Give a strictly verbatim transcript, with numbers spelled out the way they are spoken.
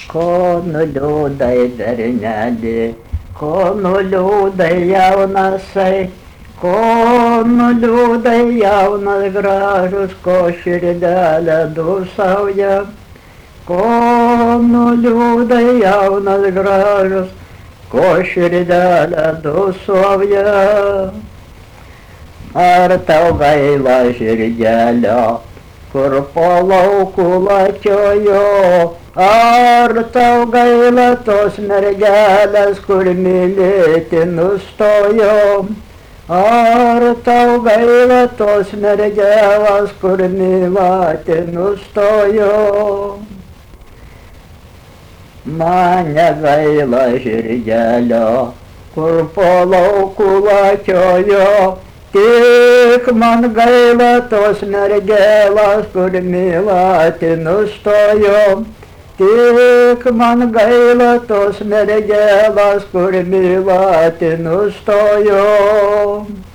Ko nuliūdai berneli, ko nuliūdai jaunasai, ko nuliūdai jaunas gražus, ko širdelė dūsauja, ko nuliūdai jaunas gražus, ko širdelė dūsauja. Ar tau gaila žirgelio, kur po laukų lakiojo, ar tau gaila tos mergelės, kur mylėti nustojo, ar tau gaila tos mergelės, kur mylėti nustojo. Man negaila žirgelio, kur po laukų lakiojo, tik man gaila tos mergelės, kur mylėti nustojo. Tik man gaila tos mergelės, kur mylėti nustojo.